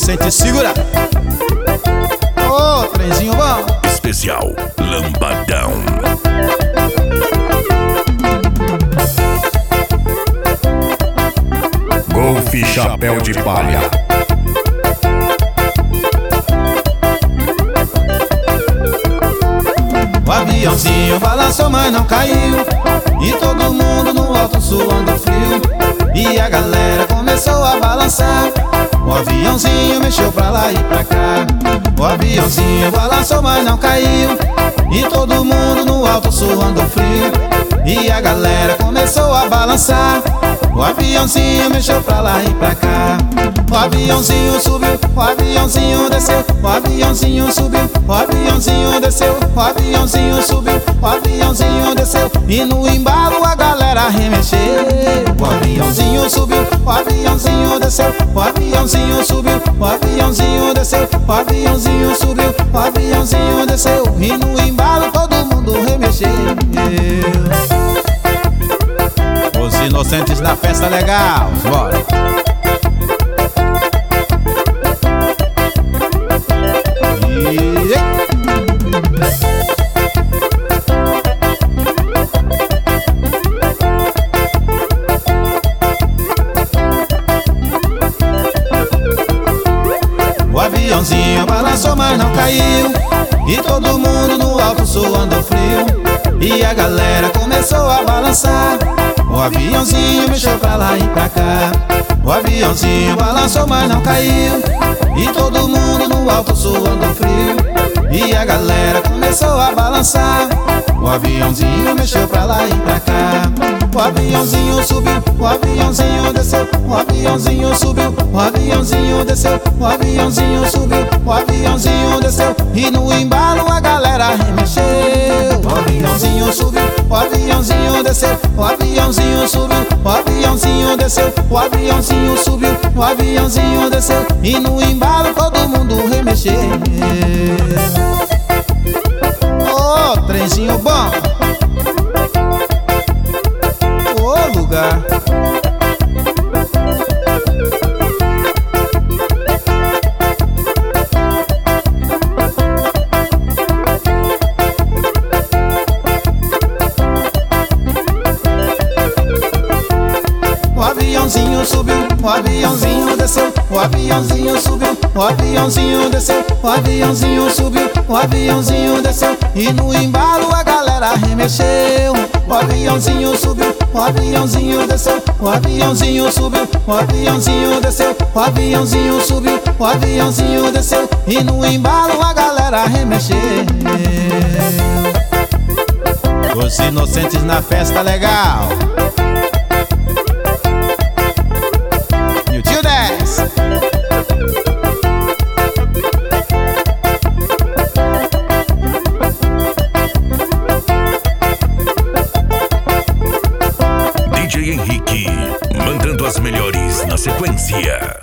inocente segura. Ô, trenzinho bom. Especial Lambadão. Golfe Chapéu de Palha. O aviãozinho balançou, mas não caiu. E todo mundo no alto suando frio. E a galera começou a balançar. O aviãozinho mexeu pra lá e pra cá. O aviãozinho balançou, mas não caiu. E todo mundo no alto suando frio. E a galera começou a balançar. O aviãozinho mexeu pra lá e pra cá. O aviãozinho subiu, o aviãozinho desceu. O aviãozinho subiu, o aviãozinho desceu. O aviãozinho subiu, o aviãozinho desceu. E no embalo a galera remexeu. O aviãozinho subiu, o aviãozinho desceu. O aviãozinho subiu, o aviãozinho desceu. O aviãozinho subiu, o aviãozinho desceu. E no embalo todo mundo remexeu. Os inocentes na festa legal, bora. O aviãozinho balançou, mas não caiu. E todo mundo no alto suando frio. E a galera começou a balançar. O aviãozinho mexeu pra lá e pra cá. O aviãozinho balançou, mas não caiu. E todo mundo no alto suando frio. E a galera começou a balançar. O aviãozinho mexeu pra lá e pra cá. O aviãozinho subiu, o aviãozinho desceu. O aviãozinho subiu, o aviãozinho desceu. O aviãozinho subiu, o aviãozinho desceu. E no embalo a galera remexeu. O aviãozinho subiu, o aviãozinho desceu. O aviãozinho subiu, o aviãozinho desceu. O aviãozinho subiu, o aviãozinho desceu. E no embalo todo mundo remexeu. Ô, trenzinho bom. Ô, lugar. O aviãozinho subiu, o aviãozinho desceu. O aviãozinho subiu, o aviãozinho desceu. O aviãozinho subiu, o aviãozinho desceu. E no embalo a galera remexeu. O aviãozinho subiu, o aviãozinho desceu. O aviãozinho subiu, o aviãozinho desceu. O aviãozinho subiu, o aviãozinho desceu. E no embalo a galera remexeu. Os inocentes na festa legal.